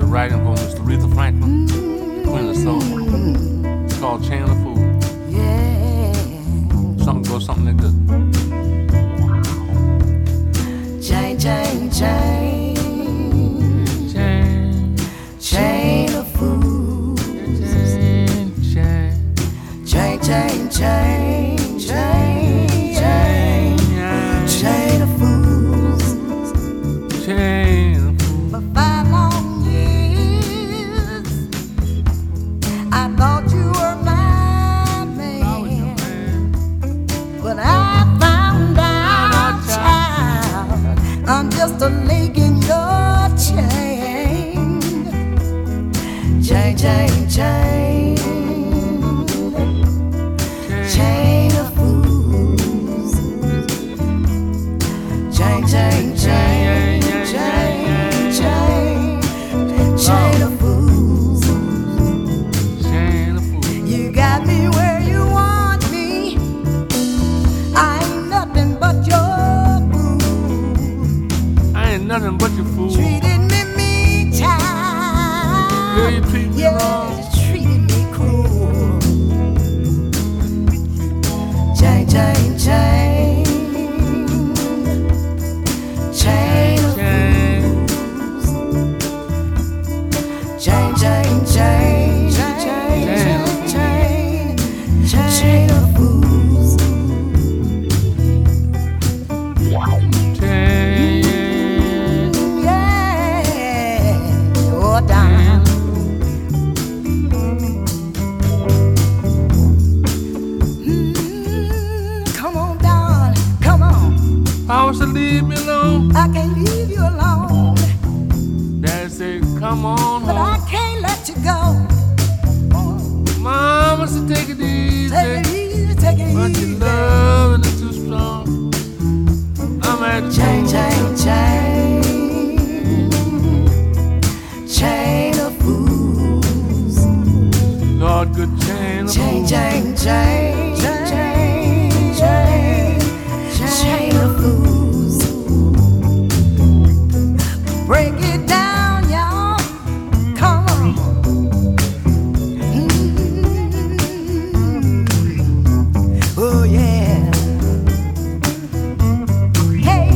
writing from Miss Aretha Franklin, Queen of Soul. It's called Chain of Fools. Yeah. Something like this. Chain, chain, chain. Chain, Chain of fools. chain, chain, Chain, chain, chain. Chain, chain. Chain of fools. chain of fools. For 5 long years, I thought you were my man. But I found out, child, I'm just a link in your chain. Chain, chain, chain. Chain of fools. Chain, chain, chain. Chain, chain. Chain of fools. Chain of fools. You got me where you want me. I ain't nothing but your fool. I ain't nothing but your fool. Treated me mean, child. Girl, you treat me wrong. Yeah, treated me cruel. Chain, chain, chain. Chain of fools. Chain, chain, chain. Chain, chain, chain. Chain of fools. Chain, Yeah. Oh, down. Come on, down. Come on. Power to leave me alone. I can't leave you alone, Daddy said, come on but I home. can't let you go. Mama said, take it easy. Take it easy, take it But easy. your loving is too strong. I'm at Chain, chain, chain. Chain of fools. Lord, good chain of Chain, fools. chain, chain. Chain, chain. Chain of fools. Break it down, y'all. Come on. Oh, yeah. Hey.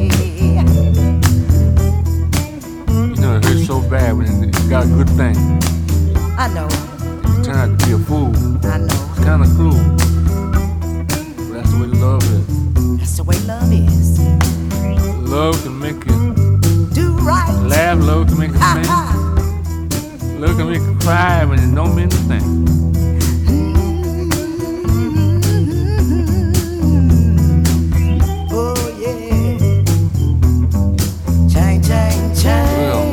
You know, it hurts so bad when you got a good thing. I know, You turn out to be a fool. I know. It's kind of cruel. But that's the way love is. That's the way love is. Love can make you Do right. laugh. Love can make you sing. Ha Love can make you cry when it don't mean a thing. Oh, yeah. Chain, chain, chain.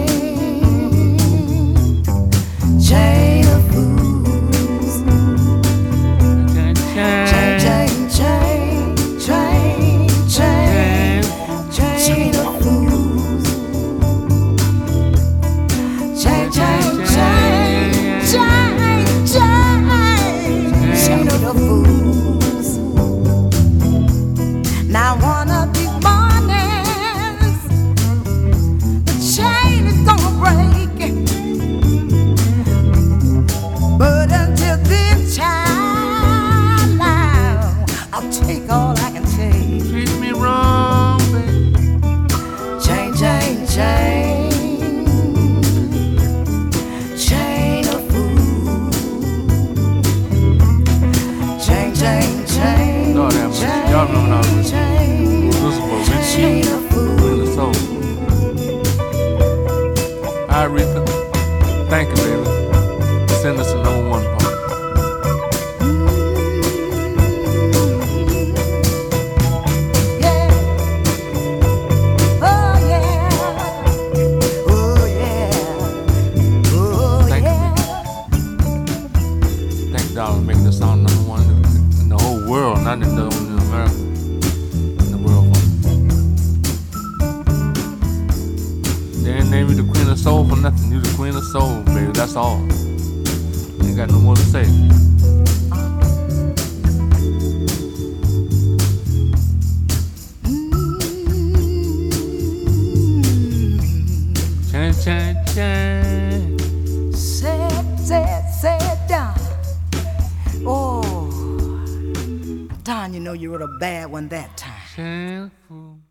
Chain of fools. Chain, Chain, chain, chain. Chain, chain. Chain of fools. Chain, chain, chain. Chain, chain. Chain of fools. Now one of these mornings, the chain is gonna break. But until then, child, I'll take all I can take. treat me wrong, baby. Chain, chain, chain. Chain of fools. Chain, chain, chain. Lord have mercy. Y'all remember when I was Chain, Lucifer, chain of fools. Queen of Soul. Hi, Aretha. Thank you, baby. Send us a #1 part. Yeah. Oh, yeah. Oh, yeah. Oh, Thank you. yeah. Thank you, darling, for making this song #1 in the whole world, not in America, in the world. They didn't name you the Queen of Soul for nothing. You the Queen of Soul, baby. That's all. Ain't got no more to say. Chain, chain, chain. Don, you know you wrote a bad one that time. Shanty fool.